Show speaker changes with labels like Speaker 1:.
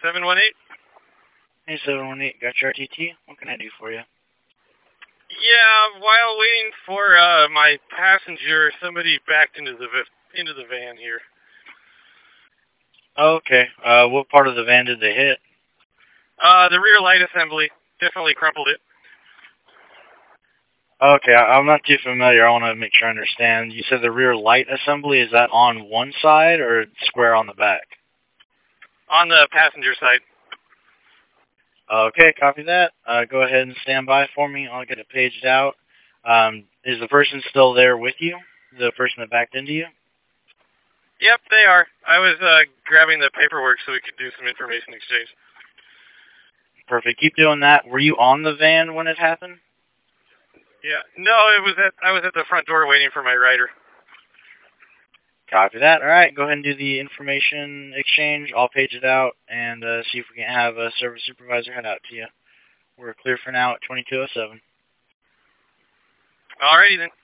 Speaker 1: 718?
Speaker 2: Hey, 718, got your RTT? What can I do for you?
Speaker 1: Yeah, while waiting for my passenger, somebody backed into the van here.
Speaker 2: Oh, okay. What part of the van did they hit?
Speaker 1: The rear light assembly definitely crumpled it.
Speaker 2: Okay, I'm not too familiar. I want to make sure I understand. You said the rear light assembly, is that on one side or square on the back?
Speaker 1: On the passenger side.
Speaker 2: Okay, copy that. Go ahead and stand by for me. I'll get it paged out. Is the person still there with you? The person that backed into you?
Speaker 1: Yep, they are. I was grabbing the paperwork so we could do some information exchange.
Speaker 2: Perfect. Keep doing that. Were you on the van when it happened?
Speaker 1: Yeah. No, I was at the front door waiting for my rider.
Speaker 2: Copy that. All right, go ahead and do the information exchange. I'll page it out and see if we can have a service supervisor head out to you. We're clear for now at 2207.
Speaker 1: Alrighty then.